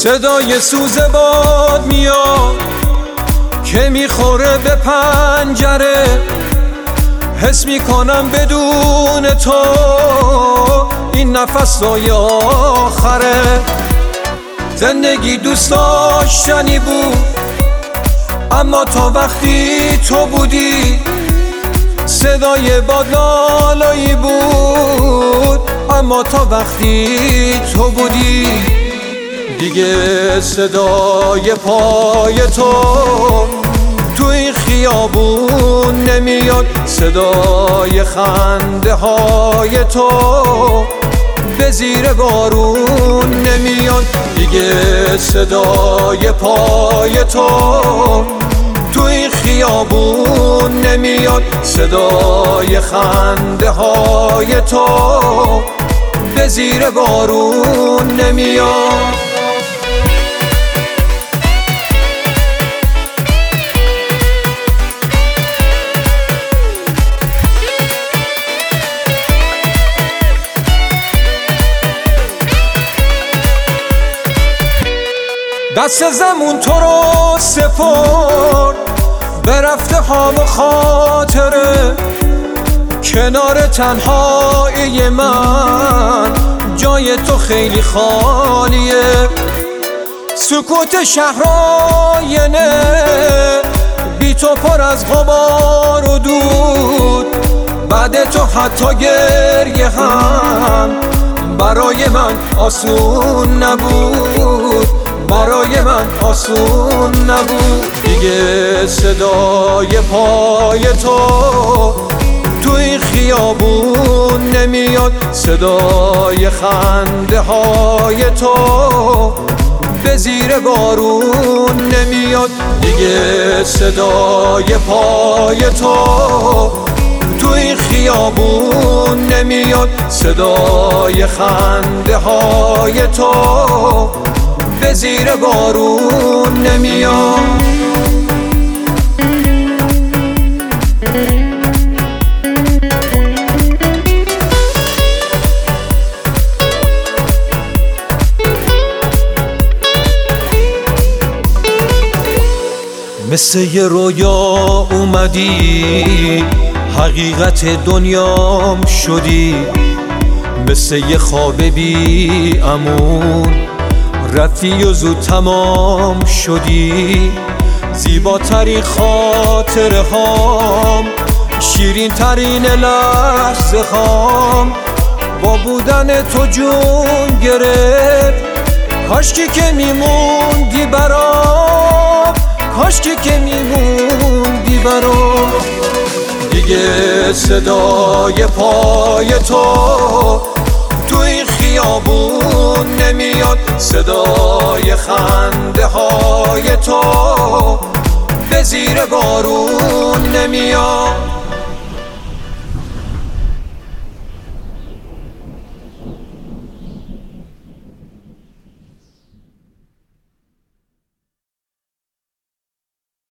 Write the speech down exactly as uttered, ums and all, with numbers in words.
صدای سوز باد میاد که میخوره به پنجره، حس میکنم بدون تو این نفسای آخره. زندگی دوست داشتنی بود اما تا وقتی تو بودی، صدای باد لالایی بود اما تا وقتی تو بودی. دیگه صدای پای تو تو این خیابون نمیاد، صدای خنده های تو به زیر بارون نمیاد. دیگه صدای پای تو تو این خیابون نمیاد، صدای خنده های تو به زیر بارون نمیاد. دست زمون تو رو سپرد به رفته ها و خاطره، کنار تنهایی من جای تو خیلی خالیه. سکوت شهراینه بی تو پر از غبار و دود، بعد تو حتی گریه هم برای من آسون نبود، برای من آسون نبود. دیگه صدای پای تو تو این خیابون نمیاد، صدای خنده های تو به زیر بارون نمیاد. دیگه صدای پای تو تو این خیابون نمیاد، صدای خنده های تو به زیر بارون نمیاد. مثل یه رویا اومدی، حقیقت دنیام شدی، مثل یه خواب بی امون رفتی و زود تمام شدی. زیباترین خاطره هام، شیرین ترین لحظه هام با بودن تو جون گرفت. کاشکی که میموندی برام، کاشکی که میموندی برام. دیگه صدای پای تو تو این خیابون نمیاد، صدای خنده های تو به زیر بارون نمیاد.